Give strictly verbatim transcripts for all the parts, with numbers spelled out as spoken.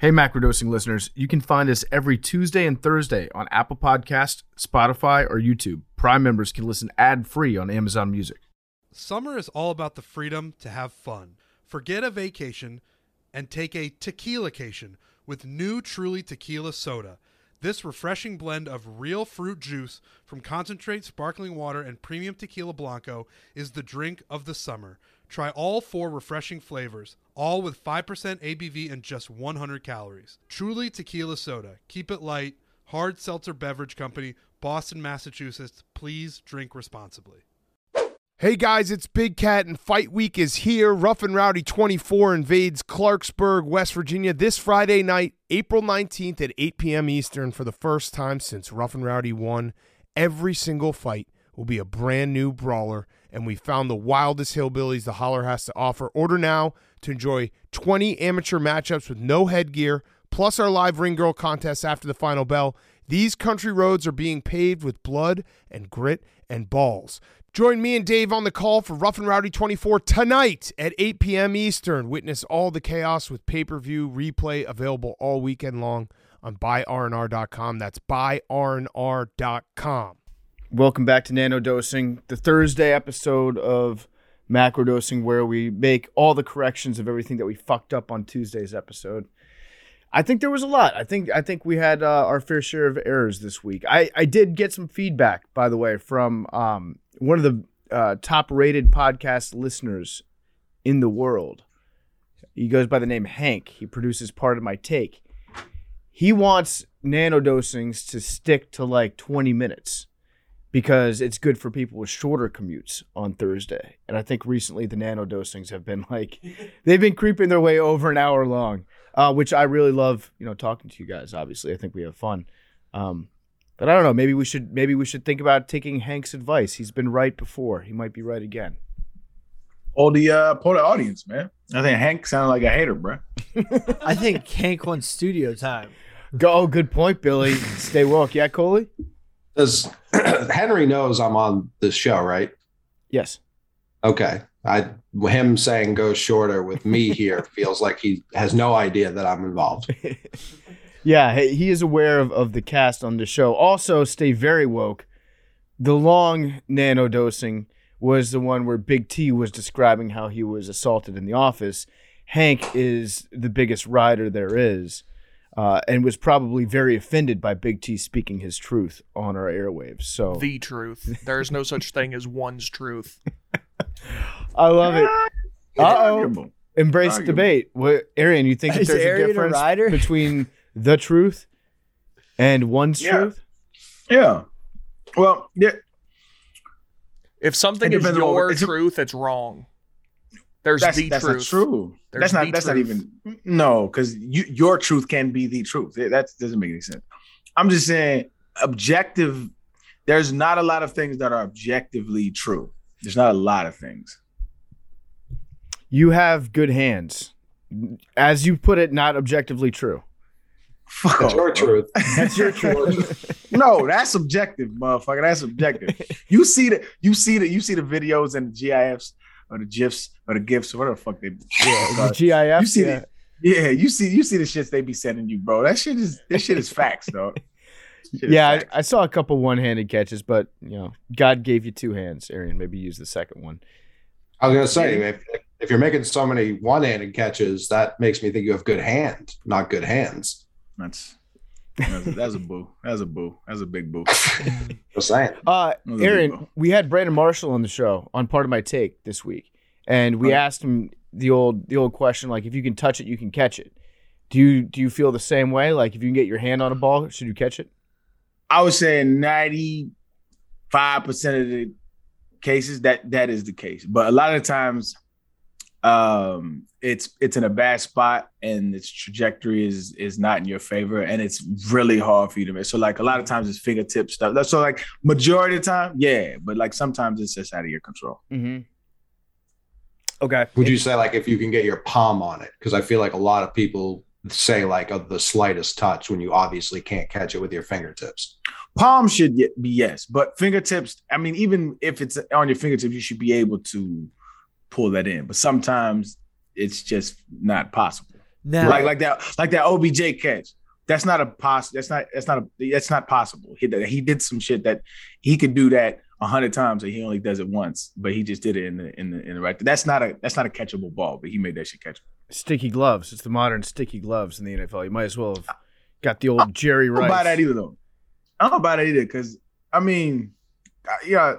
Hey, Macrodosing listeners, you can find us every Tuesday and Thursday on Apple Podcasts, Spotify, or YouTube. Prime members can listen ad-free on Amazon Music. Summer is all about the freedom to have fun. Forget a vacation and take a tequila-cation with new Truly Tequila Soda. This refreshing blend of real fruit juice from concentrate sparkling water and premium tequila blanco is the drink of the summer. Try all four refreshing flavors, all with five percent A B V and just one hundred calories. Truly Tequila Soda. Keep it light. Hard Seltzer Beverage Company, Boston, Massachusetts. Please drink responsibly. Hey guys, it's Big Cat and Fight Week is here. Rough and Rowdy twenty-four invades Clarksburg, West Virginia this Friday night, April nineteenth at eight p.m. Eastern for the first time since Rough and Rowdy won. Every single fight will be a brand new brawler, and we found the wildest hillbillies the Holler has to offer. Order now to enjoy twenty amateur matchups with no headgear, plus our live ring girl contest after the final bell. These country roads are being paved with blood and grit and balls. Join me and Dave on the call for Rough and Rowdy twenty-four tonight at eight p.m. Eastern. Witness all the chaos with pay-per-view replay available all weekend long on buy R N R dot com. That's buy R N R dot com. Welcome back to Nano Dosing, the Thursday episode of Macrodosing, where we make all the corrections of everything that we fucked up on Tuesday's episode. I think there was a lot. I think I think we had uh, our fair share of errors this week. I, I did get some feedback, by the way, from um, one of the uh, top-rated podcast listeners in the world. He goes by the name Hank. He produces Part of My Take. He wants Nano Dosings to stick to like twenty minutes because it's good for people with shorter commutes on Thursday. And I think recently the Nano Dosings have been like, they've been creeping their way over an hour long. Uh, which I really love, you know, talking to you guys. Obviously, I think we have fun. Um, but I don't know. Maybe we should. Maybe we should think about taking Hank's advice. He's been right before. He might be right again. All the uh, polar audience, man. I think Hank sounded like a hater, bro. I think Hank wants studio time. Go. Oh, good point, Billy. Stay woke. Yeah, Coley. Does Henry knows I'm on this show, right? Yes. Okay. I him saying go shorter with me here feels like he has no idea that I'm involved. Yeah, he is aware of, of the cast on the show. Also, stay very woke. The long Nano Dosing was the one where Big T was describing how he was assaulted in the office. Hank is the biggest rider there is, uh, and was probably very offended by Big T speaking his truth on our airwaves. So the truth. There's no such thing as one's truth. I love it. Yeah, Uh-oh. arguable. Embrace Arguable. debate. What, Arian, you think that Is there's a Arian a difference rider? between the truth and one's Yeah. truth? Yeah. Well, yeah. If something It is depends on- your it's a- truth, it's wrong. There's That's, the that's truth. not true. There's that's not. the That's not truth. even. No, because you, your truth can be the truth. That doesn't make any sense. I'm just saying, objective. There's not a lot of things that are objectively true. There's not a lot of things. You have good hands. As you put it, not objectively true. Fuck That's off, your bro. truth. That's your truth. No, that's subjective, motherfucker. That's subjective. You see the you see the you see the videos and the G I Fs or the GIFs or the GIFs or whatever the fuck they Yeah, the G I F. You see yeah. the yeah, you see you see the shits they be sending you, bro. That shit is this shit is facts, though. Shit is Yeah, I, facts. I saw a couple one-handed catches, but you know, God gave you two hands, Arian. Maybe use the second one. I was gonna say if if you're making so many one-handed catches, that makes me think you have good hand, not good hands. That's that's a, that's a boo. That's a boo. That's a big boo. Just saying. Uh, That was a big Aaron, one. we had Brandon Marshall on the show on Part of My Take this week, and we Okay. asked him the old the old question, like, if you can touch it, you can catch it. Do you do you feel the same way? Like, if you can get your hand on a ball, should you catch it? I would say in ninety-five percent of the cases that that is the case, but a lot of the times, um, it's it's in a bad spot and its trajectory is is not in your favor, and it's really hard for you to miss. So like a lot of times it's fingertip stuff. That's so like majority of the time, yeah, but like sometimes it's just out of your control. Mm-hmm. Okay. Would you say like if you can get your palm on it? Because I feel like a lot of people say like of the slightest touch when you obviously can't catch it with your fingertips. Palm should ye- be yes, but fingertips, I mean, even if it's on your fingertips, you should be able to pull that in. But sometimes it's just not possible. Now, Like like that like that O B J catch. That's not a poss. That's not that's not a that's not possible. He he did some shit that he could do that a hundred times, and he only does it once. But he just did it in the in the in the right. That's not a that's not a catchable ball. But he made that shit catchable. Sticky gloves. It's the modern sticky gloves in the N F L. You might as well have got the old Jerry Rice. I don't buy that either, though. I don't buy that either because I mean, yeah,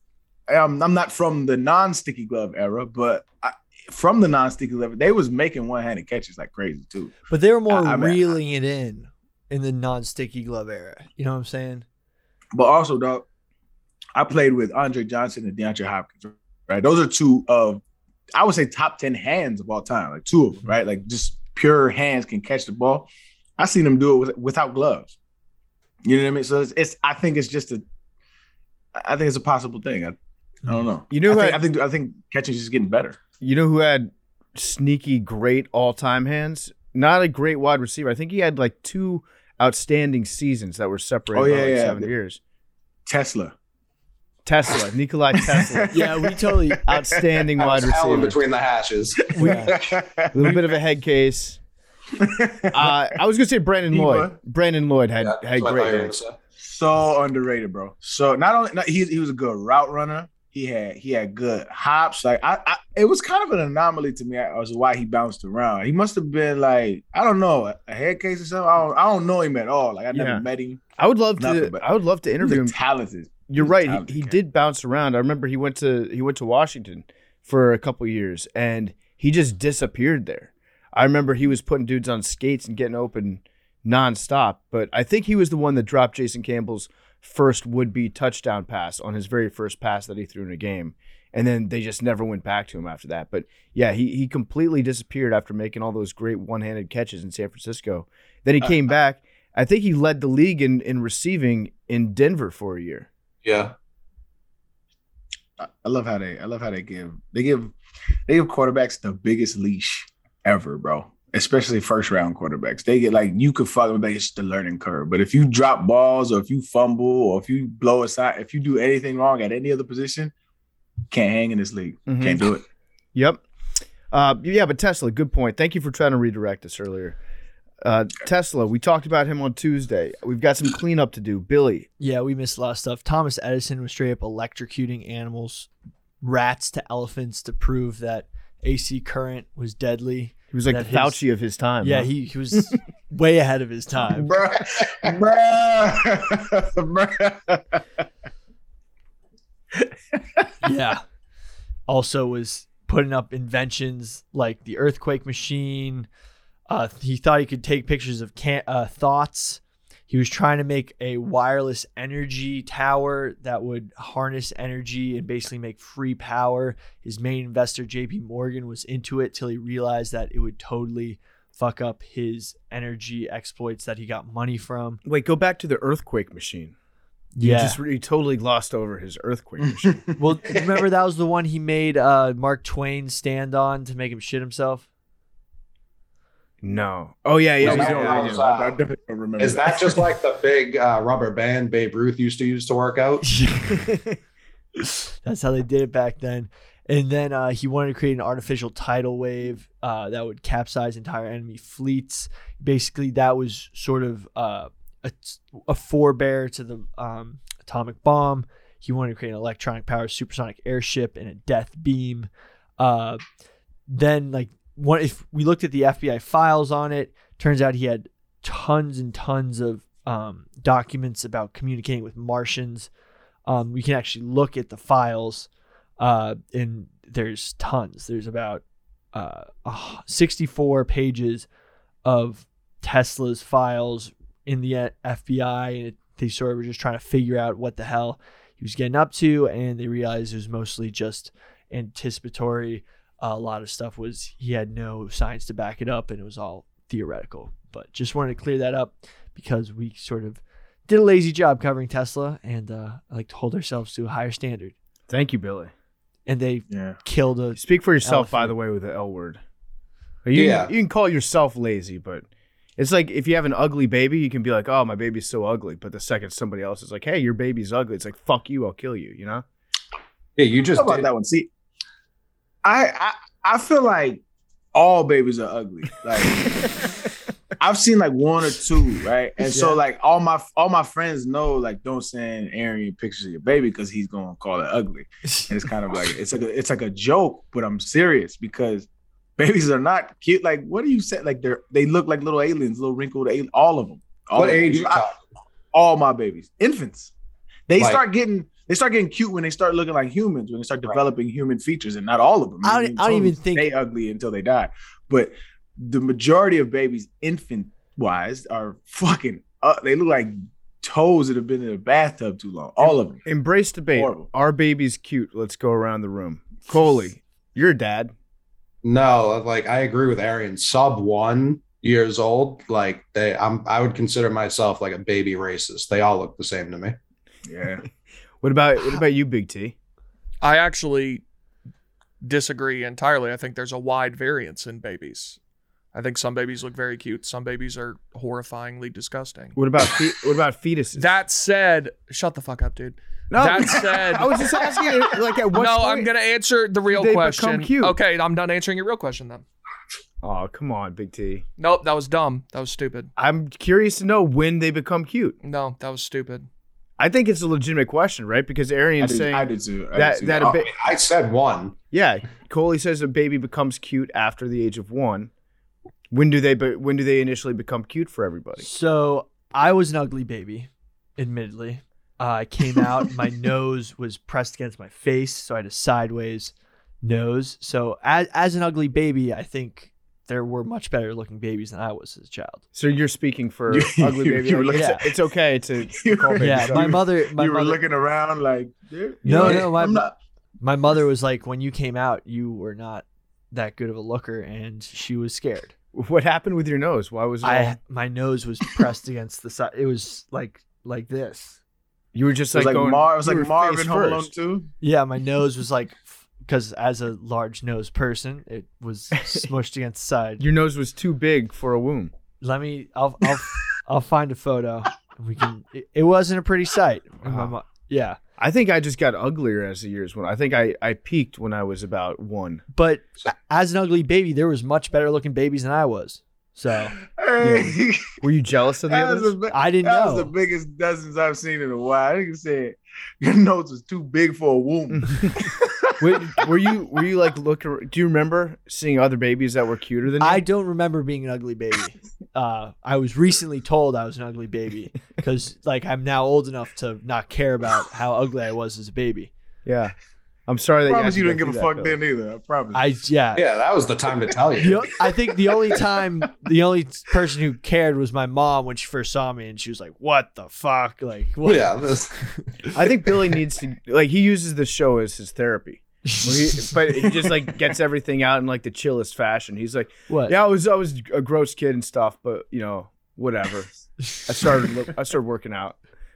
I'm I'm not from the non-sticky glove era, but I, from the non-sticky glove, they was making one-handed catches like crazy too. but they were more I- I mean, reeling it in in the non-sticky glove era. You know what I'm saying? But also, dog, I played with Andre Johnson and DeAndre Hopkins. Right, those are two of I would say top ten hands of all time. Like two of them, right? Like just pure hands can catch the ball. I seen them do it with, without gloves. You know what I mean? So it's, it's I think it's just a I think it's a possible thing. I, I don't know. You know I who think, had- I think I think catching is just getting better. You know who had sneaky great all-time hands? Not a great wide receiver. I think he had like two outstanding seasons that were separated Oh, yeah, by like yeah. seven years. Tesla. Tesla, Nikolai Tesla. Yeah, we totally. Outstanding That wide was hell in receiver. between the hashes. A little bit of a head case. Uh, I was gonna say Brandon Diva. Lloyd. Brandon Lloyd had Yeah, had that's what I great thought you were hands. gonna say. So underrated, bro. So not only not, he he was a good route runner. He had he had good hops. Like I, I it was kind of an anomaly to me as to why he bounced around. He must have been like I don't know a, a head case or something. I don't, I don't know him at all. Like I never Yeah. met him. I would love Nothing, to. but I would love to He was interview a him. talented. You're was a right. talented He, he cat. did bounce around. I remember he went to he went to Washington for a couple years, and he just disappeared there. I remember he was putting dudes on skates and getting open nonstop. But I think he was the one that dropped Jason Campbell's first would-be touchdown pass on his very first pass that he threw in a game, and then they just never went back to him after that. But yeah, he he completely disappeared after making all those great one-handed catches in San Francisco. Then he came back. I think he led the league in in receiving in Denver for a year. Yeah. I I love how they I love how they give they give they give quarterbacks the biggest leash ever, bro. Especially first round quarterbacks. They get like you could fuck with it's the learning curve. But if you drop balls or if you fumble or if you blow aside, if you do anything wrong at any other position, can't hang in this league. Mhm. Can't do it. Yep. Uh, yeah, but Tesla, good point. Thank you for trying to redirect us earlier. Uh, Tesla, we talked about him on Tuesday. We've got some cleanup to do. Billy, Yeah, we missed a lot of stuff. Thomas Edison was straight up electrocuting animals, rats to elephants, to prove that A C current was deadly. he was like That the his- Fauci of his time. Yeah, huh? he, he was way ahead of his time. Bruh. Bruh. Bruh. Yeah. Also was putting up inventions like the earthquake machine. Uh, he thought he could take pictures of can- uh, thoughts. He was trying to make a wireless energy tower that would harness energy and basically make free power. His main investor, J P Morgan, was into it till he realized that it would totally fuck up his energy exploits that he got money from. Wait, go back to the earthquake machine. You Yeah. just you totally glossed over his earthquake machine. Well, remember that was the one he made uh, Mark Twain stand on to make him shit himself? No. Oh yeah, yeah. No, yeah, that yeah, was, yeah. uh, I definitely don't remember. Is that just like the big uh, rubber band Babe Ruth used to use to work out? That's how they did it back then. And then uh, he wanted to create an artificial tidal wave uh, that would capsize entire enemy fleets. Basically, that was sort of uh, a, a forebear to the um, atomic bomb. He wanted to create an electronic powered supersonic airship and a death beam. Uh, then, like, one, if we looked at the F B I files on it, turns out he had tons and tons of um, documents about communicating with Martians. Um, we can actually look at the files, uh, and there's tons. There's about uh, uh, sixty-four pages of Tesla's files in the F B I, and it, they sort of were just trying to figure out what the hell he was getting up to, and they realized it was mostly just anticipatory. Uh, a lot of stuff was he had no science to back it up, and it was all theoretical. But just wanted to clear that up because we sort of did a lazy job covering Tesla, and uh, I like to hold ourselves to a higher standard. Thank you, Billy. And they Yeah. killed a Speak for yourself, by Elephant. the way, with the L word. You, Yeah. you can call yourself lazy, but it's like if you have an ugly baby, you can be like, oh, my baby's so ugly. But the second somebody else is like, hey, your baby's ugly, it's like, fuck you, I'll kill you, you know? Yeah, you just How about did. that one? See, I, I I feel like all babies are ugly. Like I've seen like one or two, right? And so Yeah. like all my all my friends know like don't send Aaron pictures of your baby because he's gonna call it ugly. And it's kind of like it's like a, it's like a joke, but I'm serious because babies are not cute. Like what do you say? Like they're they look like little aliens, little wrinkled aliens, all of them. All What of them. age you I- talking? all my babies, infants. They Like- start getting they start getting cute when they start looking like humans, when they start developing human features, and not all of them. I don't- mean, I don't some even think- they ugly until they die. But the majority of babies, infant wise, are fucking. Uh, they look like toes that have been in a bathtub too long. All of them. Embrace debate. Horrible. Our baby's cute. Let's go around the room. Coley, you're a dad. No, like I agree with Arian. Sub one years old, like they, I'm, I would consider myself like a baby racist. They all look the same to me. Yeah. What about what about you, Big T? I actually disagree entirely. I think there's a wide variance in babies. I think some babies look very cute. Some babies are horrifyingly disgusting. What about fe- what about fetuses? That said, shut the fuck up, dude. no, that said- I was just asking. Like, at what no, point I'm gonna answer the real they become question. cute? Okay, I'm done answering your real question then. Oh, come on, Big T. Nope, that was dumb. That was stupid. I'm curious to know when they become cute. No, that was stupid. I think it's a legitimate question, right? Because I Arian's did, saying I did too. I that- did too. that Oh, a I, bit- mean, I said one. yeah, Coley says a baby becomes cute after the age of one. When do they? Be- when do they initially become cute for everybody? So I was an ugly baby, admittedly. Uh, I came out, my nose was pressed against my face, so I had a sideways nose. So as as an ugly baby, I think there were much better looking babies than I was as a child. So you're speaking for You- ugly you- baby. you were Like, looking- it's, it's okay to, to You call were- babies Yeah, ugly. my mother, my you were mother, looking around like, you No, know, no, my- I'm not. my mother was like, when you came out, you were not that good of a looker, and she was scared. What happened with your nose? Why was it all- I my nose was pressed against the side. It was like like this. you were just It was like, like, going? Mar- it was you like were Marvin face Home Alone first. too. Yeah, my nose was like, because as a large nosed person, it was smushed against the side. Your nose was too big for a womb. Let me. I'll. I'll. I'll find a photo. And we can. It, it wasn't a pretty sight. And my Wow. mo- yeah, I think I just got uglier as the years went. I think I, I peaked when I was about one. but as an ugly baby, there was much better looking babies than I was. So Hey, Were you jealous of the that was, others? the, bi- I didn't that know. was the biggest dozens I've seen in a while. I think you said your nose was too big for a womb. were, were you were you like look? Do you remember seeing other babies that were cuter than you? I don't remember being an ugly baby. Uh, I was recently told I was an ugly baby because like I'm now old enough to not care about how ugly I was as a baby. yeah. I'm sorry I that promise you, you had to didn't go give a through fuck that, then either. I promise. I yeah. Yeah, that was the time to tell The you. o- I think the only time, the only person who cared was my mom when she first saw me, and she was like, "What the fuck?" Like, what? Yeah, this, Billy. I think Billy needs to like he uses the show as his therapy. Well, he, but he just like gets everything out in like the chillest fashion. He's like, What? yeah, I was I was a gross kid and stuff, but you know, whatever. I started look- I started working out.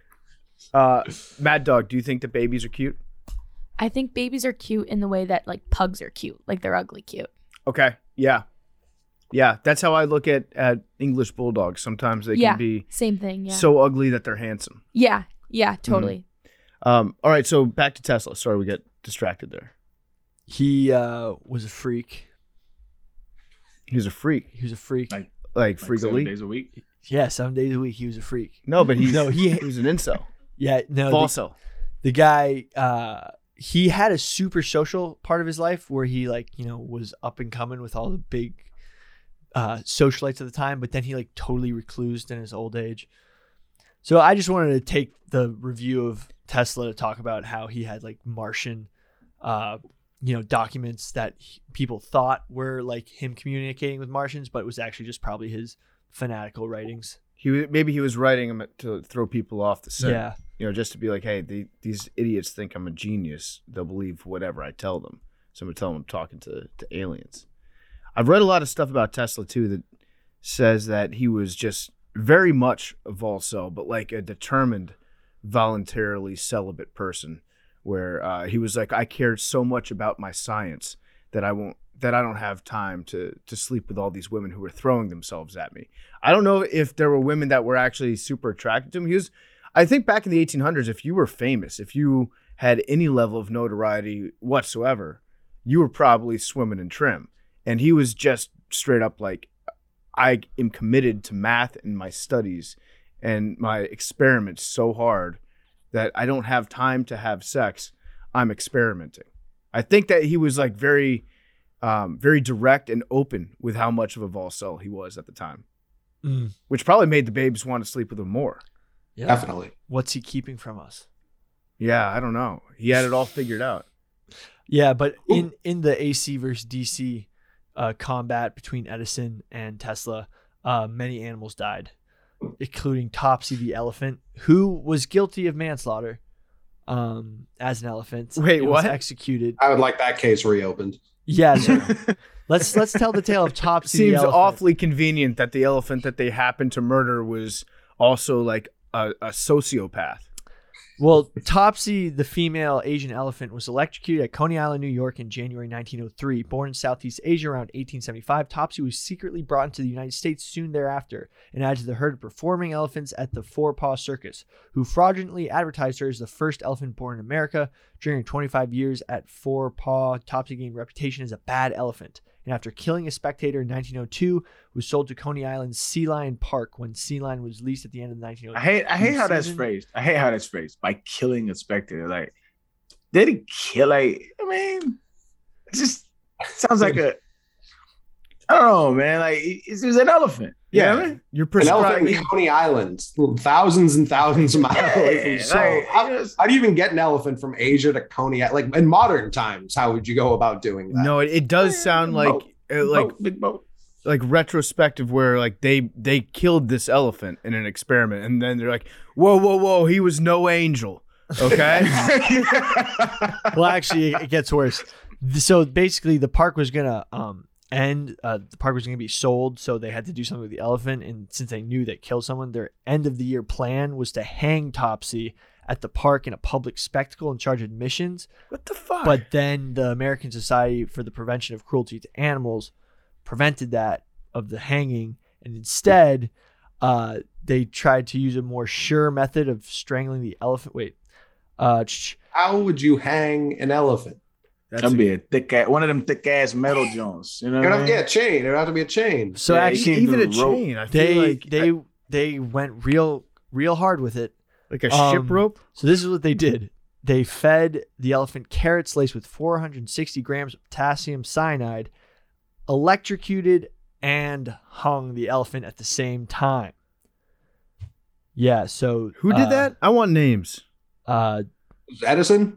Uh, Mad Dog, do you think the babies are cute? I think babies are cute in the way that like pugs are cute, like they're ugly cute. Okay, yeah, yeah. That's how I look at at English bulldogs. Sometimes they Yeah. can be Same thing. Yeah. so ugly that they're handsome. yeah. Yeah. Totally. Um, all right, so back to Tesla. Sorry, we got distracted there. He uh, was a freak. He was a freak, He was a freak. Like- like, Like freak seven elite. days a week. Yeah, seven days a week. He was a freak. No, but he's No, he- he was an incel. Yeah, no. the- Falso. the guy uh he had a super social part of his life where he like you know was up and coming with all the big uh socialites at the time, but then he like totally reclused in his old age. So I just wanted to take the review of Tesla to talk about how he had like Martian uh you know documents that he- people thought were like him communicating with Martians, but it was actually just probably his fanatical writings. He wa- maybe he was writing them to throw people off the scent. Yeah. You know, just to be like, hey, the, these idiots think I'm a genius. They'll believe whatever I tell them. So I'm gonna tell them I'm talking to, to aliens. I've read a lot of stuff about Tesla too that says that he was just very much a Volcel, but like a determined, voluntarily celibate person, where uh, he was like, I cared so much about my science that I won't that I don't have time to to sleep with all these women who were throwing themselves at me. I don't know if there were women that were actually super attracted to him. He was, I think back in the eighteen hundreds, if you were famous, if you had any level of notoriety whatsoever, you were probably swimming in trim. And he was just straight up like, I am committed to math and my studies and my experiments so hard that I don't have time to have sex. I'm experimenting. I think that he was like very, um, very direct and open with how much of a Volcel he was at the time, Mm. which probably made the babes want to sleep with him more. Yeah. Definitely. What's he keeping from us? Yeah, I don't know. He had it all figured out. Yeah, but in, in the A C versus D C uh, combat between Edison and Tesla, uh, many animals died, including Topsy the elephant, who was guilty of manslaughter um, as an elephant. Wait, and was what? executed. I would like that case reopened. Yeah, so let's let's tell the tale of Topsy the Seems elephant. awfully convenient that the elephant that they happened to murder was also like a, a sociopath. Well, Topsy, the female Asian elephant, was electrocuted at Coney Island, New York in January nineteen oh three. Born in Southeast Asia around eighteen seventy-five, Topsy was secretly brought into the United States soon thereafter and added to the herd of performing elephants at the Four Paw Circus, who fraudulently advertised her as the first elephant born in America. During her twenty-five years at Four Paw, Topsy gained reputation as a bad elephant, and after killing a spectator in nineteen oh two, was sold to Coney Island's Sea Lion Park when Sea Lion was leased at the end of the nineteen oh two I hate I hate how that's season. phrased. I hate how that's phrased by killing a spectator. Like, did he kill? Like, I mean, it just sounds like a. I don't know, man. Like, it's, it's an elephant. You know what I mean? You're An elephant prescribing. in Coney Island, thousands and thousands of miles away Yeah, from. So, like, how, it's- how do you even get an elephant from Asia to Coney Island? Like in modern times, how would you go about doing that? No, it, it does sound like Boat. uh, like Boat, big boat. like retrospective where like they they killed this elephant in an experiment and then they're like, whoa whoa whoa, he was no angel. Okay. Well, actually, it gets worse. So basically, the park was gonna um end. Uh, the park was gonna be sold, so they had to do something with the elephant. And since they knew that killed someone, their end of the year plan was to hang Topsy at the park in a public spectacle and charge admissions. What the fuck? But then the American Society for the Prevention of Cruelty to Animals prevented that of the hanging, and instead, uh, they tried to use a more sure method of strangling the elephant. Wait. Uh, ch- How would you hang an elephant? That's That'd a- be a thick ass, one of them thick ass metal joints. You know You're what I gonna mean? get a chain. It would have to be a chain. so Yeah, you actually, can't even a do the rope. chain. I they feel like they they went real real hard with it. like a um, ship rope. So this is what they did. They fed the elephant carrots laced with four hundred sixty grams of potassium cyanide, electrocuted and hung the elephant at the same time. Yeah, so Who did uh, that? I want names. Uh, Edison?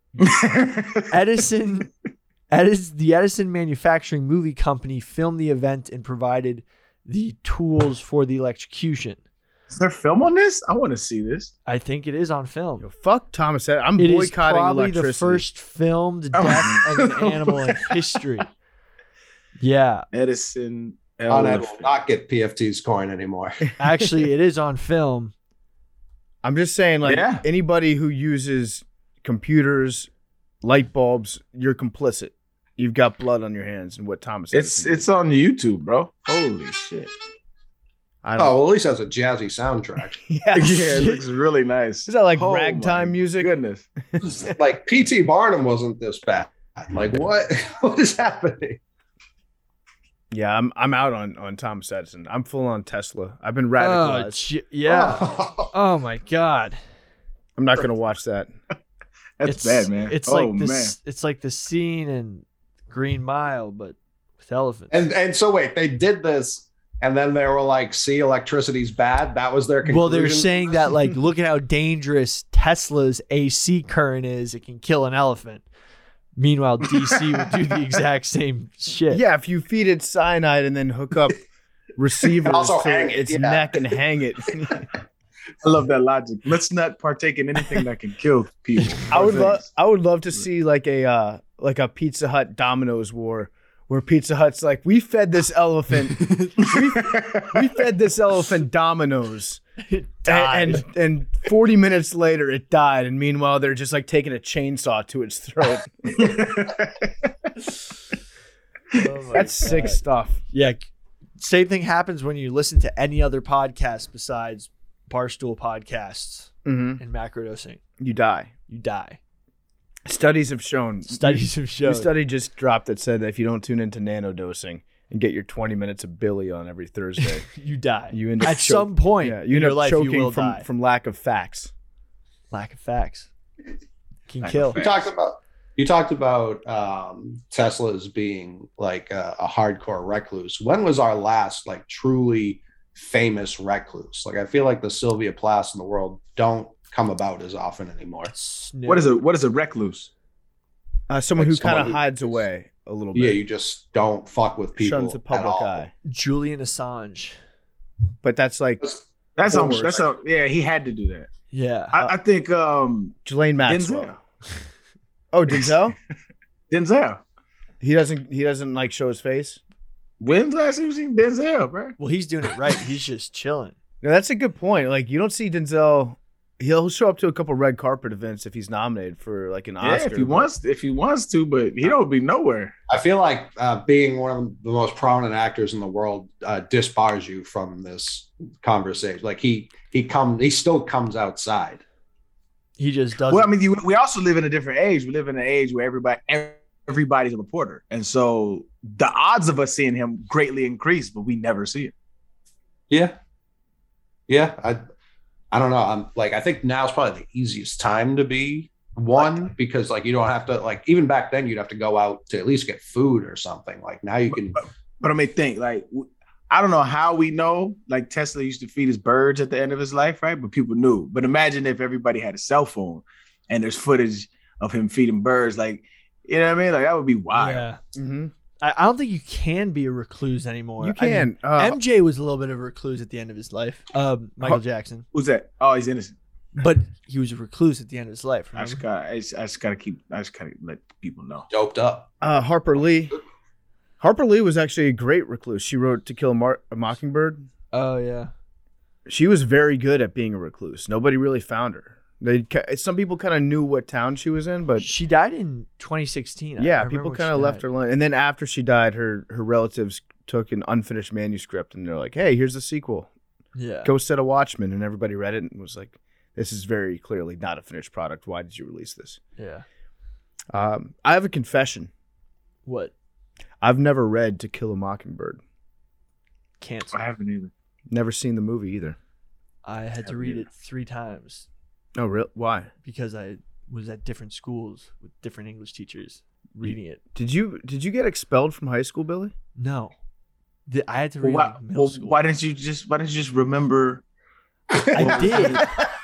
Edison, Edison, the Edison Manufacturing Movie Company filmed the event and provided the tools for the electrocution. Is there film on this? I want to see this. I think it is on film. Yo, fuck Thomas. Ed- I'm It is boycotting probably electricity. the first filmed Oh. death of an animal in history. Yeah, Edison. Con Ed will elephant. not get P F T's coin anymore. actually, it is on film. I'm just saying, like Yeah. anybody who uses computers, light bulbs, you're complicit. You've got blood on your hands, and what Thomas. It's Edison it's on YouTube, bro. Holy shit. did. I don't. Oh, well, at least it has a jazzy soundtrack. yeah. Yeah, it looks really nice. Is that like Oh ragtime my music? Goodness. Like P T Barnum wasn't this bad. Like what? What is happening? Yeah, I'm I'm out on on Thomas Edison. I'm full on Tesla. I've been Oh, radicalized. j- yeah. Oh my god. I'm not gonna watch that. That's it's bad, man. It's oh, like man. this. It's like the scene in Green Mile, but with elephants. And and so wait, they did this, and then they were like, "See, electricity's bad." That was their conclusion. well, they're saying that like, look at how dangerous Tesla's A C current is. It can kill an elephant. Meanwhile, D C would do the exact same shit. Yeah, if you feed it cyanide and then hook up receivers Also to hang it, its yeah. neck and hang it. I love that logic. Let's not partake in anything that can kill people. I would Or love things. I would love to see like a uh, like a Pizza Hut Domino's war where Pizza Hut's like, we fed this elephant we, we fed this elephant Domino's. Died. And, and and forty minutes later it died, and meanwhile they're just like taking a chainsaw to its throat. Oh my That's sick God. stuff. Yeah. Same thing happens when you listen to any other podcast besides Barstool podcasts Mm-hmm. and macrodosing. You die. You die. Studies have shown. Studies have shown. New study just dropped that said that if you don't tune into nanodosing and get your twenty minutes of Billy on every Thursday, you die. you end up At choke- some point yeah, in you end your up life, choking you will from die. from lack of facts. Lack of facts can Lack of kill. facts. You talked about you talked about um, Tesla's being like a, a hardcore recluse. When was our last like truly famous recluse? Like I feel like the Sylvia Plaths in the world don't come about as often anymore. Snoop. What is a what is a recluse? Uh, someone Like who kind someone of who- hides away a little bit. Yeah, you just don't fuck with people. shuns the at public all. eye. Julian Assange? But that's like That's Forward. how, that's how, yeah, he had to do that. Yeah. I, I think um Jelaine Maxwell. Denzel. Oh, Denzel? Denzel. he doesn't. He doesn't like show his face. When's the last time you seen Denzel, bro? well, he's doing it right. He's just chilling. No, that's a good point. Like you don't see Denzel. He'll show up to a couple red carpet events if he's nominated for like an Yeah, Oscar. if he but- wants, if he wants to, but he don't be nowhere. I feel like uh, being one of the most prominent actors in the world uh, disbars you from this conversation. Like he he come he still comes outside. He just doesn't. Well, I mean, you, we also live in a different age. We live in an age where everybody everybody's a reporter, and so the odds of us seeing him greatly increase, but we never see it. Yeah, yeah. I I don't know. I'm like I think now's probably the easiest time to be one because like you don't have to like even back then you'd have to go out to at least get food or something. Like now you can. But I mean, think like I don't know how we know. Like Tesla used to feed his birds at the end of his life, right? But people knew. But imagine if everybody had a cell phone and there's footage of him feeding birds. Like, you know what I mean? Like that would be wild. yeah. Mhm. I, I don't think you can be a recluse anymore. You I mean, can. uh, M J was a little bit of a recluse at the end of his life. Um, Michael Jackson, Who's that? Oh, he's innocent. but he was a recluse at the end of his life. I just Remember? got. I just, I just gotta keep. I just gotta let people know. Doped up. uh, Harper Lee. Harper Lee was actually a great recluse. She wrote To Kill a, Mar- a Mockingbird. Oh yeah. She was very good at being a recluse. Nobody really found her. They ca- some people kind of knew what town she was in, but She died in twenty sixteen. I- I yeah, remember people when kind she of left died. her alone. And then after she died, her her relatives took an unfinished manuscript and they're like, "Hey, here's the sequel. Yeah. Go set a Watchmen." And everybody read it and was like, "This is very clearly not a finished product. Why did you release this?" Yeah. Um, I have a confession. What? I've never read To Kill a Mockingbird. Cancel. I haven't either. Never seen the movie either. I had to read it three times Oh, real? Why? because I was at different schools with different English teachers reading it. Did you did you get expelled from high school, Billy? No. The- I had to Well, read why, it in middle well, school. why didn't you just? Why didn't you just remember? I did.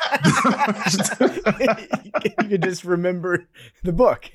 You could just remember the book.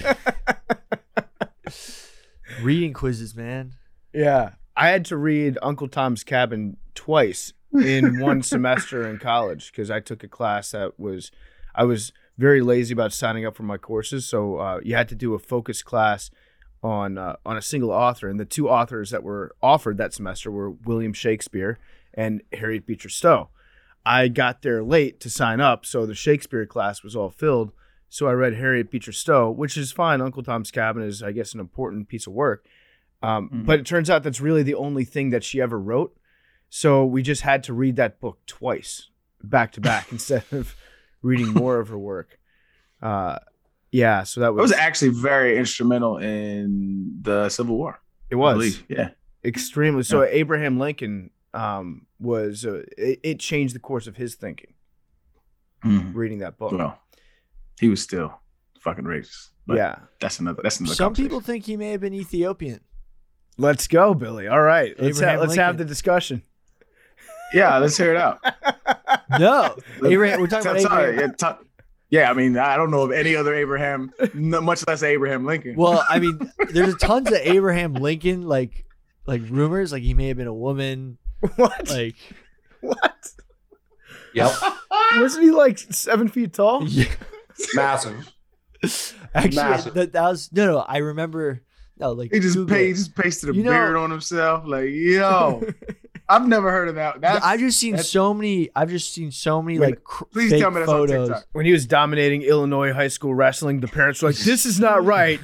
Reading quizzes, man. Yeah. I had to read Uncle Tom's Cabin twice in one semester in college because I took a class that was, I was very lazy about signing up for my courses. So uh, you had to do a focus class on uh, on a single author. And the two authors that were offered that semester were William Shakespeare and Harriet Beecher Stowe. I got there late to sign up, so the Shakespeare class was all filled. So I read Harriet Beecher Stowe, which is fine. Uncle Tom's Cabin is, I guess, an important piece of work. Um, Mhm. But it turns out that's really the only thing that she ever wrote. So we just had to read that book twice, back to back, instead of reading more of her work. Uh, yeah, so that It was, was actually very instrumental in the Civil War. it I was believe. Yeah. extremely. So Abraham Lincoln um, was uh, it, it changed the course of his thinking. Mhm. Reading that book. Well, he was still fucking racist. But Yeah, That's another. That's another. Some conversation. people think he may have been Ethiopian. let's go, Billy. All right, let's ha- Abraham let's have Lincoln. the discussion. Yeah, let's hear it out. No. Abraham, we're talking about Tell- tell- Abraham. Yeah, tell- yeah, I mean, I don't know of any other Abraham, n- much less Abraham Lincoln. Well, I mean, there's tons of Abraham Lincoln like like rumors, like he may have been a woman. What? Like What? Yep. Wasn't he like seven feet tall? yeah. Massive. Actually, Massive. that, that was no, no. I remember. No, like he just Google paid, it. he just pasted a You know- beard on himself. Like, yo, I've never heard of that. That's, I've just seen that's- so many. I've just seen so many Wait, like cr- please fake tell me that's on photos. TikTok. When he was dominating Illinois high school wrestling, the parents were like, "This is not right."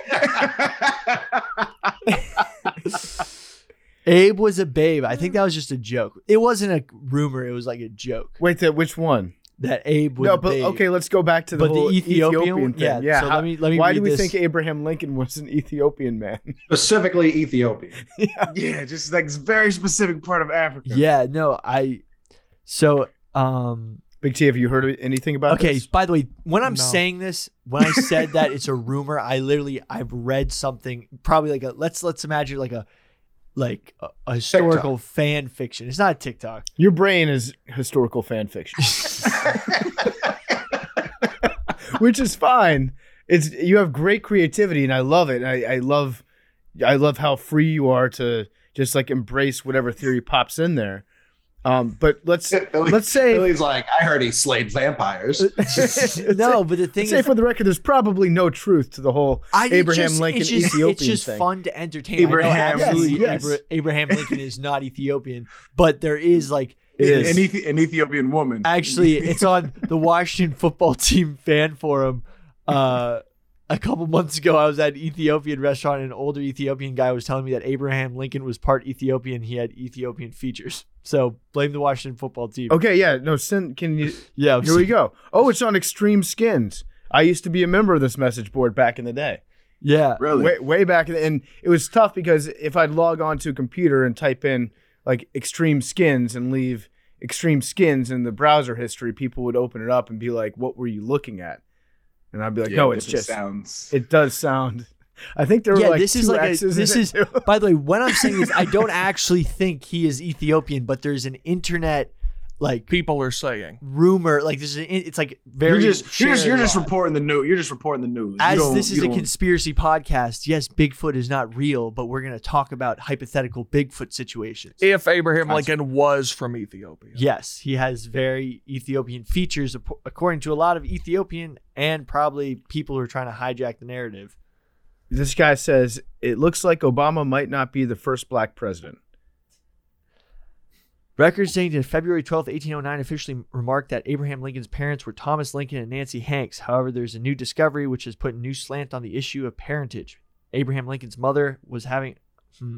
Abe was a babe. I think that was just a joke. It wasn't a rumor. It was like a joke. Wait, that which one? that Abe would No, but be. okay, let's go back to the But the whole Ethiopian Ethiopian, one- thing. yeah, Yeah, so how- let me- let me why read do we this. think Abraham Lincoln was an Ethiopian man? Specifically Ethiopian. Yeah, just like it's a very specific part of Africa. Yeah, no, I. So, um, Big T, have you heard anything about okay. this? By the way, when I'm No. saying this, when I said that it's a rumor, I literally I've read something, probably like a let's let's imagine like a like a, a historical fan fiction. It's not TikTok. Your brain is historical fan fiction, which is fine. It's you have great creativity, and I love it. I, I love, I love how free you are to just like embrace whatever theory pops in there. Um, but let's Billy- let's say Billy's like, I heard he slayed vampires. No, but the thing say is, for the record, there's probably no truth to the whole I, it's Abraham just, Lincoln it's just, Ethiopian It's just thing. fun to entertain. I know Abraham, absolutely yes, Abra- Abraham Lincoln is not Ethiopian, but there is like It An, is. Ethi- an Ethiopian woman. actually it's on the Washington football team fan forum. Uh, a couple months ago, I was at an Ethiopian restaurant, and an older Ethiopian guy was telling me that Abraham Lincoln was part Ethiopian. He had Ethiopian features. So blame the Washington football team. Okay, yeah, no, send, can you? Yeah, I'm Here we go. Oh, it's on Extreme Skins. I used to be a member of this message board back in the day. Yeah. Really? Way, way back, in the, and it was tough because if I'd log on to a computer and type in like Extreme Skins and leave Extreme Skins in the browser history, people would open it up and be like, "What were you looking at?" And I'd be like, Yeah, "No, but it's it just sounds. it does sound." I think there were Yeah, like this is two like a, X's this in is. it too. By the way, when I'm saying this, I don't actually think he is Ethiopian, but there's an internet like People are saying. rumor, like there's an, it's like very. You're just you're just you're shared just a lot. reporting the news. You're just reporting the news. You As don't- this is you a don't- conspiracy podcast, yes, Bigfoot is not real, but we're going to talk about hypothetical Bigfoot situations. If Abraham Gotcha. Lincoln was from Ethiopia. Yes, he has very Ethiopian features, ap- according to a lot of Ethiopian and probably people who are trying to hijack the narrative. This guy says it looks like Obama might not be the first black president. Records dated February twelfth, eighteen oh nine officially remarked that Abraham Lincoln's parents were Thomas Lincoln and Nancy Hanks. However, there's a new discovery which has put a new slant on the issue of parentage. Abraham Lincoln's mother was having... Hmm.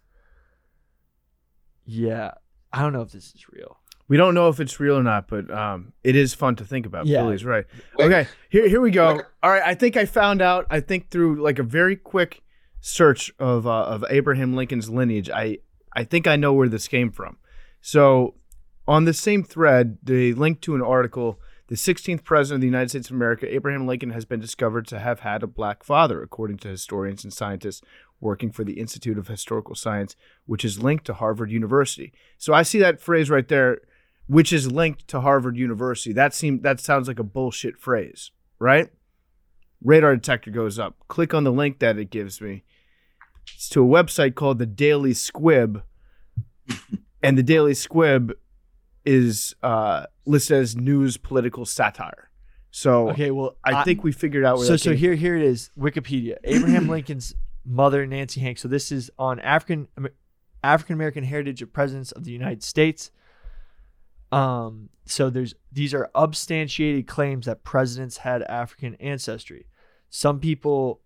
Yeah, I don't know if this is real. We don't know if it's real or not, but um, it is fun to think about. Yeah. Billy's right. Wait. Okay, here here we go. Wait. All right, I think I found out. I think through like a very quick search of uh, of Abraham Lincoln's lineage, I I think I know where this came from. So on the same thread, they linked to an article. The sixteenth president of the United States of America, Abraham Lincoln, has been discovered to have had a black father, according to historians and scientists working for the Institute of Historical Science, which is linked to Harvard University. So I see that phrase right there, which is linked to Harvard University. That seem that sounds like a bullshit phrase, right? Radar detector goes up. Click on the link that it gives me. It's to a website called the Daily Squib, and the Daily Squib is uh, listed as news political satire. So Okay, well, I, think we figured out where so that so came here here it is. Wikipedia. Abraham Lincoln's mother, Nancy Hanks. So this is on African African American heritage of presidents of the United States. Um. So there's these are substantiated claims that presidents had African ancestry. Some people.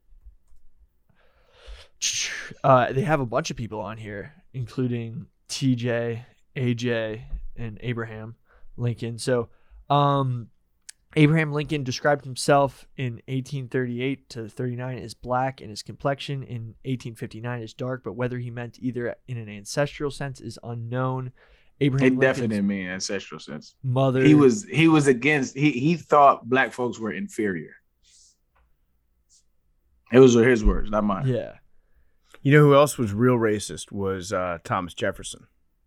Uh, they have a bunch of people on here, including T J, A J, and Abraham Lincoln. So, um, Abraham Lincoln described himself in eighteen thirty-eight to thirty-nine as black and his complexion in eighteen fifty-nine as dark, but whether he meant either in an ancestral sense is unknown. Abraham It definitely Lincoln's didn't mean ancestral sense. mother. He was he was against. He he thought black folks were inferior. It was his words, not mine. Yeah. You know who else was real racist was uh, Thomas Jefferson.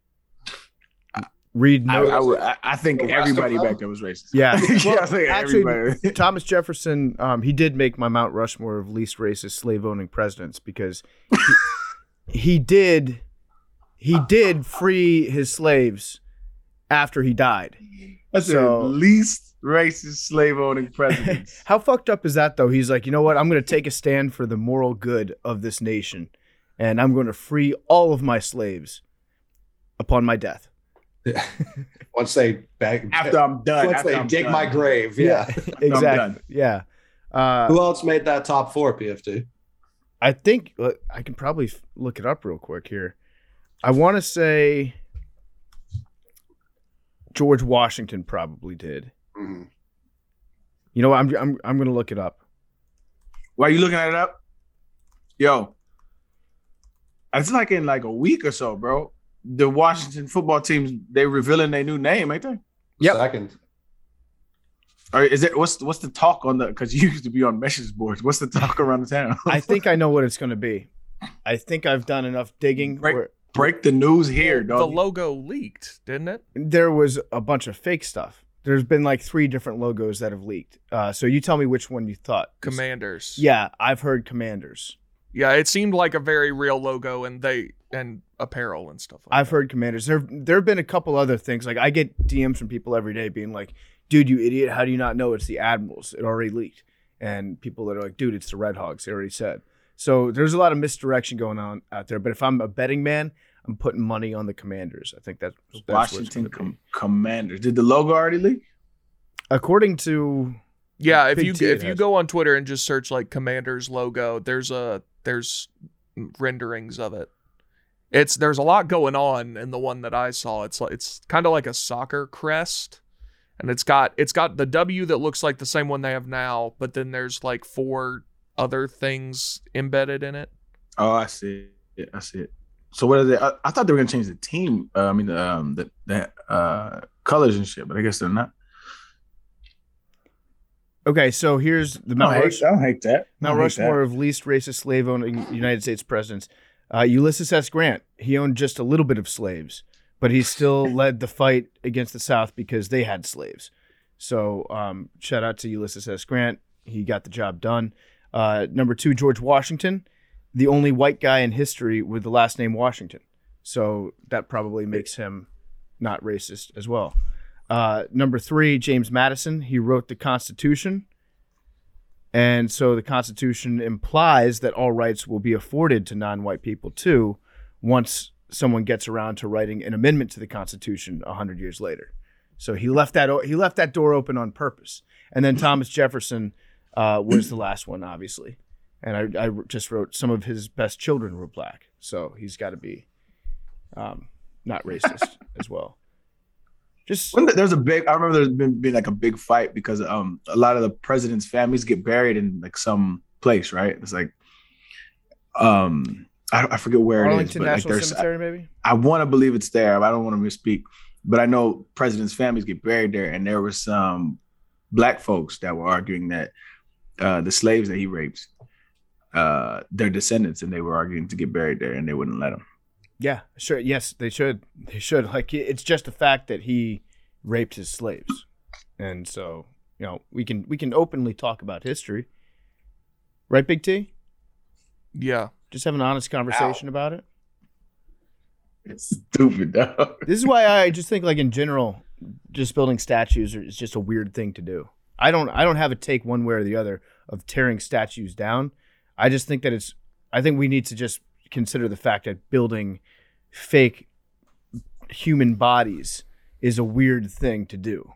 Read I, no. I, would- I, I think The rest everybody of them? back there was racist. Yeah. yeah, I think Actually, everybody. Thomas Jefferson, um, he did make my Mount Rushmore of least racist slave-owning presidents because he, he did he did free his slaves after he died. That's So- the least racist slave owning president. How fucked up is that, though? He's like, you know what? I'm going to take a stand for the moral good of this nation, and I'm going to free all of my slaves upon my death. Once they bag, After I'm done. once after they I'm dig done. my grave. Yeah. exactly. done. Yeah. Uh, Who else made that top four, P F T? I think uh, I can probably f- look it up real quick here. I want to say George Washington probably did. Mm-hmm. You know what? I'm I'm I'm gonna look it up. Why are you looking it up? Yo, it's like in like a week or so, bro. The Washington football teams, they revealing their new name, ain't they? Yep. Second. Or is it what's what's the talk on the? Because you used to be on message boards. What's the talk around the town? I think I know what it's gonna be. I think I've done enough digging. Break, where break the news here, The dog. logo leaked, didn't it? there was a bunch of fake stuff. There's been like three different logos that have leaked. Uh, so you tell me which one you thought. Commanders. Yeah, I've heard Commanders. Yeah, it seemed like a very real logo, and they and apparel and stuff like I've that. heard Commanders. There there have been a couple other things. Like I get D Ms from people every day being like, "Dude, you idiot! How do you not know it's the Admirals? It already leaked." And people that are like, "Dude, it's the Red Hogs. They already said." So there's a lot of misdirection going on out there. But if I'm a betting man, I'm putting money on the Commanders. I think that's, that's Washington what it's gonna be. com- Commanders. Did the logo already leak? According to Yeah, if Big you T, it if you has. go on Twitter and just search like Commanders logo, there's a there's renderings of it. It's there's a lot going on in the one that I saw. It's like it's kind of like a soccer crest, and it's got it's got the W that looks like the same one they have now, but then there's like four other things embedded in it. Oh, I see it. I see it. So what are they? I, I thought they were gonna change the team. Uh, I mean, the um, the, the uh, colors and shit, but I guess they're not. okay, so here's the Mount, Rush, I don't hate that. I Mount don't hate Rushmore of least racist slave owning United States presidents. Uh, Ulysses S. Grant. He owned just a little bit of slaves, but he still led the fight against the South because they had slaves. So um, shout out to Ulysses S. Grant. He got the job done. Uh, number two, George Washington, the only white guy in history with the last name Washington. So that probably makes him not racist as well. Uh, number three, James Madison. He wrote the Constitution. And so the Constitution implies that all rights will be afforded to non-white people too, once someone gets around to writing an amendment to the Constitution a hundred years later. So he left that he left that door open on purpose. And then Thomas Jefferson uh, was the last one, obviously. And I, I just wrote some of his best children were black, so he's got to be um, not racist as well. Just When there's a big, I remember there's been, been like a big fight because um a lot of the president's families get buried in like some place, right? It's like um I, I forget where Arlington it is, but National like there's Cemetery, maybe. I, I want to believe it's there. But I don't want to misspeak, but I know presidents' families get buried there, and there were some black folks that were arguing that uh, the slaves that he raped, uh, their descendants, and they were arguing to get buried there, and they wouldn't let them. Yeah, sure. Yes, they should. They should. Like, it's just the fact that he raped his slaves, and so you know we can we can openly talk about history, right, Big T? Yeah. Just have an honest conversation Ow. about it. It's stupid, dog. This is why I just think, like in general, just building statues is just a weird thing to do. I don't I don't have a take one way or the other of tearing statues down. I just think that it's. I think we need to just consider the fact that building fake human bodies is a weird thing to do.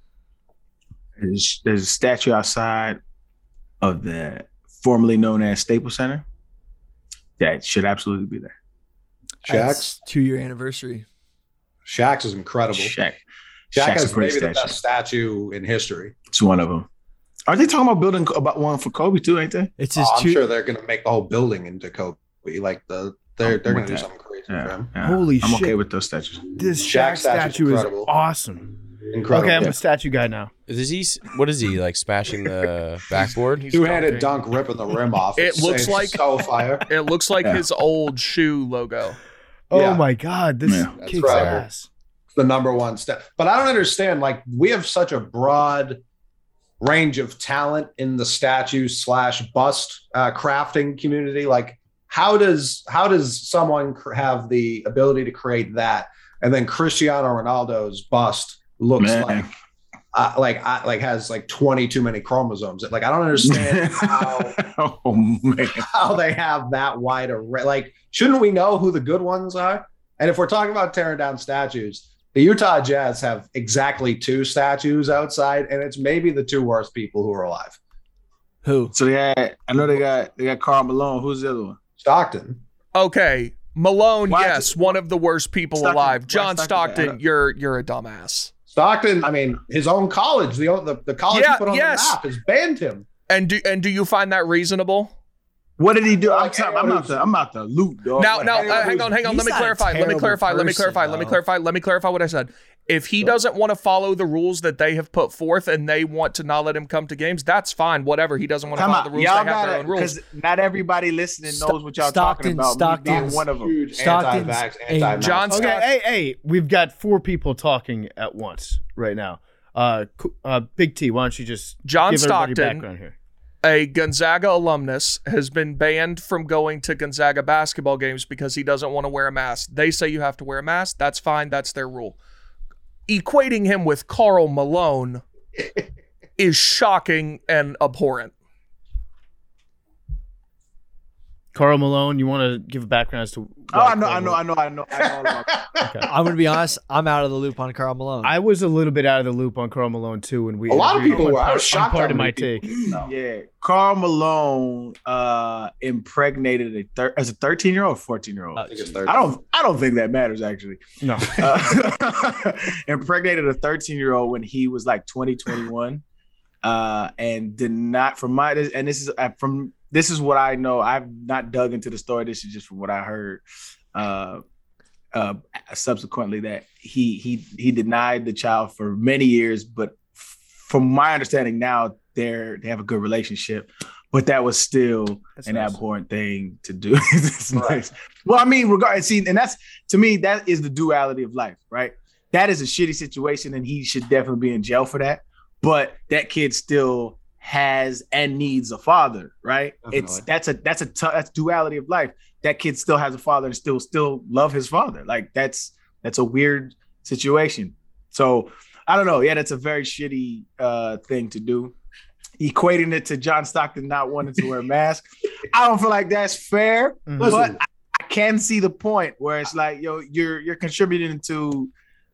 There's, there's a statue outside of the formerly known as Staples Center that should absolutely be there. Shaq's two year anniversary. Shaq's is incredible. Shaq. Shaq Shaq's a has great maybe the statue. best statue in history. It's one of them. Are they talking about building about one for Kobe too? Ain't they? It's his Oh, I'm two. sure they're gonna make the whole building into Kobe. Like the they're I'm they're gonna with do that. something crazy for Yeah, him. yeah. Holy I'm shit. okay with those statues. This Shaq Shaq statue's statue is incredible. awesome. Incredible. Okay, I'm Yeah. a statue guy now. Is he? What is he like? Smashing the backboard? He's Two-handed dunking. dunk, ripping the rim off. It It's- looks it's like- so fire. It looks like Yeah. his old shoe logo. Oh Yeah. my god, this Yeah. That's kicks right. ass. The number one step. But I don't understand. Like we have such a broad range of talent in the statue slash bust uh, crafting community. Like how does how does someone cr- have the ability to create that, and then Cristiano Ronaldo's bust looks Man. like uh, like I, like has like twenty too many chromosomes. Like I don't understand how. Oh man. how they have that wide array. Like, shouldn't we know who the good ones are? And if we're talking about tearing down statues, the Utah Jazz have exactly two statues outside, and it's maybe the two worst people who are alive. Who? So they had, I know they got they got Karl Malone. Who's the other one? Stockton. Okay, Malone, Why- yes, one of the worst people Stockton- alive. why John Stockton? Stockton, you're you're a dumbass. Stockton, I mean, his own college, the the, the college Yeah, he put on yes. the map has banned him. And do and do you find that reasonable? What did he do? I'm, Like, sorry, I'm out the I'm out the loop, dog. Now, Like, now, hey, uh, hang on, hang on. Let He's me not a clarify. Let me terrible clarify. Let me person, clarify. Let me though. clarify. Let me clarify what I said. If he doesn't want to follow the rules that they have put forth and they want to not let him come to games, that's fine. Whatever. He doesn't want to Time follow out. the rules. Y'all They have their gotta, own rules. because not everybody listening Sto- knows what y'all Stockton- talking about. Stockton- Me being one of them. Huge Stockton's anti-vax, a- anti-mask. John Okay, Stock- hey, hey, we've got four people talking at once right now. Uh, co- uh Big T, why don't you just John give everybody Stockton, background here? a Gonzaga alumnus, has been banned from going to Gonzaga basketball games because he doesn't want to wear a mask. They say you have to wear a mask. That's fine. That's their rule. Equating him with Karl Malone is shocking and abhorrent. Karl Malone, you want to give a background as to? Oh, I know, I know, I know, I know, I know. all about that. Okay. I'm gonna be honest. I'm out of the loop on Karl Malone. I was a little bit out of the loop on Karl Malone too, and we A lot of agreed people on were. I part- was shocked on part how of my many take. people- No. Yeah, Karl Malone uh, impregnated a thir- as a thirteen year old, fourteen year old. Uh, I think it's thirty. I don't. I don't think that matters actually. No, Uh, impregnated a thirteen year old when he was like twenty, twenty-one, uh, and did not. From my and this is uh, from this is what I know. I've not dug into the story. This is just from what I heard. Uh, uh, subsequently, that he he he denied the child for many years, but from my understanding now, they're they have a good relationship. But that was still That's an nice. abhorrent thing to do. It's nice. Well, I mean, regard see, and that's to me, that is the duality of life, right? That is a shitty situation, and he should definitely be in jail for that. But that kid still has and needs a father, right? It's Definitely. that's a that's a t- that's duality of life. That kid still has a father and still still love his father. Like that's that's a weird situation. So I don't know. Yeah, that's a very shitty uh, thing to do. Equating it to John Stockton not wanting to wear a mask, I don't feel like that's fair. Mhm. But Listen. I, I can see the point where it's like, yo, you're you're contributing to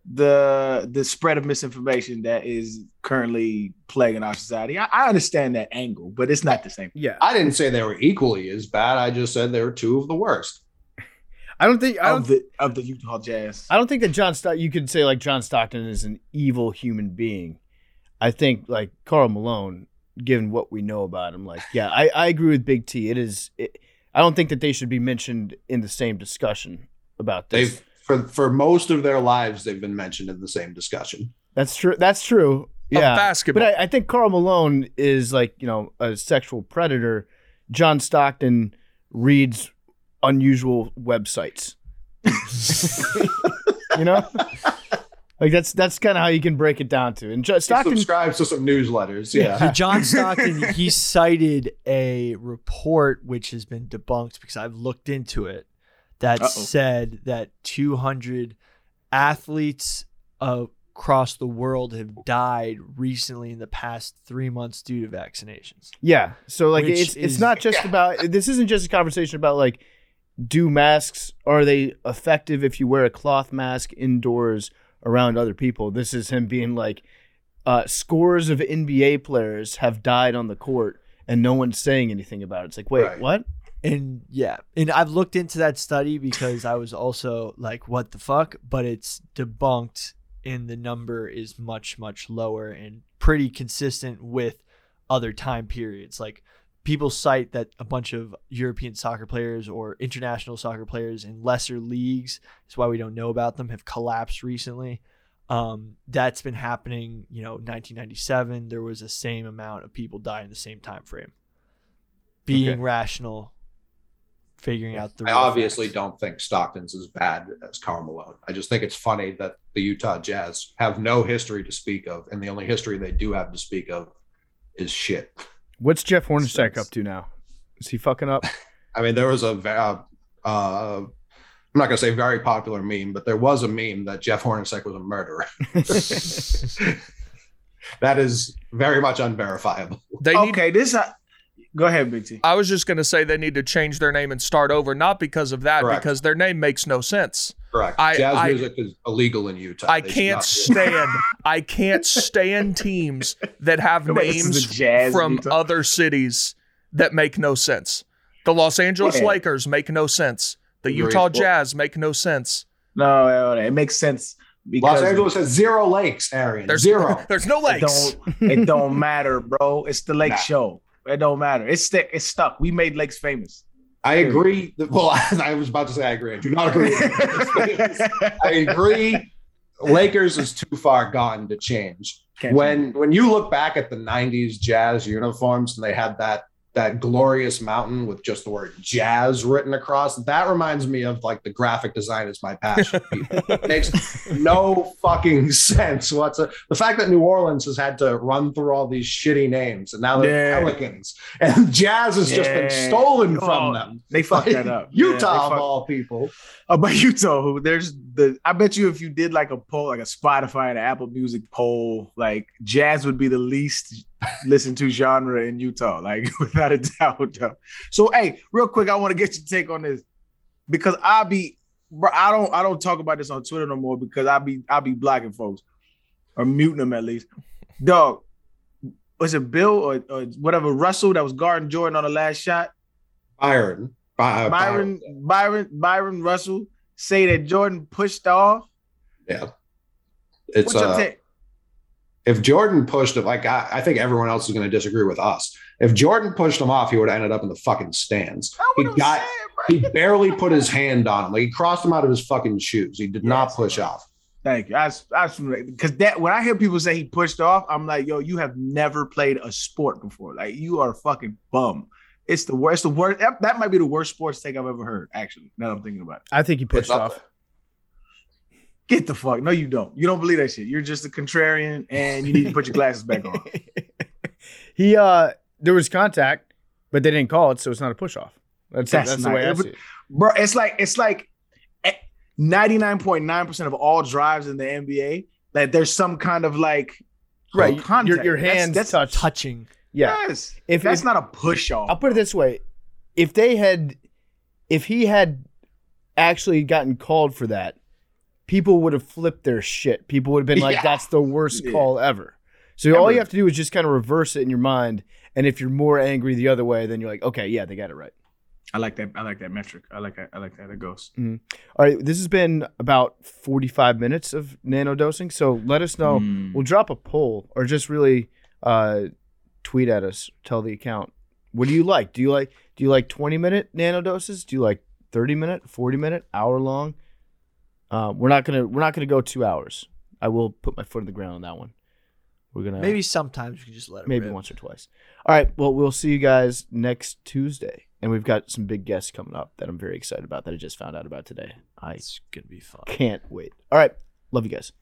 the the spread of misinformation that is currently plaguing our society. I, I understand that angle, but it's not the same. yeah, I didn't say they were equally as bad. I just said they were two of the worst. I don't think I don't Of the of the Utah Jazz. I don't think that John Stock. You could say like John Stockton is an evil human being. I think like Karl Malone, given what we know about him, like yeah, I, I agree with Big T. It is. It, I don't think that they should be mentioned in the same discussion about this. They've for for most of their lives they've been mentioned in the same discussion. That's true. That's true. Yeah, basketball. But I, I think Karl Malone is like you know a sexual predator. John Stockton reads unusual websites. You know, like that's that's kind of how you can break it down to. And Jo- He Stockton, subscribes to some newsletters. Yeah. So John Stockton, he cited a report which has been debunked because I've looked into it that Uh-oh. said that two hundred athletes across the world have died recently in the past three months due to vaccinations. yeah. So like Which it's it's is- not just about. This isn't just a conversation about like, do masks, are they effective if you wear a cloth mask indoors around other people? This is him being like, uh, scores of N B A players have died on the court and no one's saying anything about it. It's like, wait, Right. what? And yeah, and I've looked into that study because I was also like, what the fuck? But it's debunked and the number is much, much lower and pretty consistent with other time periods. Like people cite that a bunch of European soccer players or international soccer players in lesser leagues, that's why we don't know about them, have collapsed recently. Um, that's been happening, you know, nineteen ninety-seven, there was the same amount of people die in the same time frame. Being Okay. rational, figuring out the I real obviously facts. don't think Stockton's as bad as Karl Malone. I just think it's funny that the Utah Jazz have no history to speak of, and the only history they do have to speak of is shit. What's Jeff Hornacek That's- up to now? Is he fucking up? I mean, there was a, ve- uh, uh, I'm not going to say very popular meme, but there was a meme that Jeff Hornacek was a murderer. That is very much unverifiable. They need Okay, this. Uh, go ahead, Big T. I was just going to say they need to change their name and start over, not because of that, Correct. because their name makes no sense. Correct. I- Jazz I- music is illegal in Utah. I They should can't not do it. stand I can't stand teams that have Wait, this is names the Jazz from Utah? other cities that make no sense. The Los Angeles Yeah. Lakers make no sense. The Agreed. Utah Well- Jazz make no sense. No, no, no, it makes sense Because Los Angeles has zero lakes, Arian. There's Zero. There's no it lakes. don't, it don't matter, bro. It's the lake Nah. show. It don't matter. It's st- it's stuck. We made lakes famous. I agree. Well, I was about to say I agree. I do not agree. I agree. Lakers is too far gone to change. Can't when when you look back at the nineties Jazz uniforms and they had that that glorious mountain with just the word Jazz written across, that reminds me of like the graphic design is my passion. People. It makes no fucking sense whatsoever. The fact that New Orleans has had to run through all these shitty names and now they're Yeah. Pelicans and Jazz has just been Yeah. stolen Oh, from them. They fucked Like, that up. Yeah, Utah they of fucked- all people. Oh, but Utah, who there's the I bet you if you did like a poll, like a Spotify and Apple Music poll, like jazz would be the least listened to genre in Utah, like without a doubt. Though. So hey, real quick, I want to get your take on this because I be bro, I don't I don't talk about this on Twitter no more because I be I be blocking folks or muting them at least. Dog, was it Bill or, or whatever Russell that was guarding Jordan on the last shot? Byron. By, uh, Byron, Byron, Byron Russell say that Jordan pushed off. Yeah. It's What's your uh, take? if Jordan pushed him, like I, I think everyone else is going to disagree with us. If Jordan pushed him off, he would have ended up in the fucking stands. That's He what I'm got saying, bro. he barely put his hand on him. Like he crossed him out of his fucking shoes. He did not Yes, push bro. off. Thank you. I, I because that when I hear people say he pushed off, I'm like, yo, you have never played a sport before. Like you are a fucking bum. It's the worst. The worst. That, that might be the worst sports take I've ever heard. Actually, now that I'm thinking about it. I think he pushed It's up off. there. Get the fuck. No, you don't. You don't believe that shit. You're just a contrarian, and you need to put your glasses back on. he uh there was contact, but they didn't call it, so it's not a push off. That's That's that's, the not- way I it see would- it. Bro, it's like it's like ninety-nine point nine percent of all drives in the N B A that there's some kind of like Right, contact. your your That's- hands that's, touch. Touching. Yeah, Yes. If- that's if- not a push off. I'll put it this way: if they had, if he had actually gotten called for that, people would have flipped their shit. People would have been like, Yeah. "That's the worst Yeah. call ever." So all Ever. you have to do is just kind of reverse it in your mind, and if you're more angry the other way, then you're like, "Okay, yeah, they got it right." I like that. I like that metric. I like that. I like that. It goes. All right, this has been about forty-five minutes of nano dosing. So let us know. Mm. We'll drop a poll or just really uh, tweet at us. Tell the account. What do you like? Do you like do you like twenty minute nano doses? Do you like thirty minute, forty minute, hour long? Uh, we're not gonna we're not gonna go two hours. I will put my foot in the ground on that one. We're gonna Maybe sometimes we can just let it maybe rip. once or twice. All right. Well, we'll see you guys next Tuesday, and we've got some big guests coming up that I'm very excited about that I just found out about today. I It's gonna be fun. can't wait. All right. Love you guys.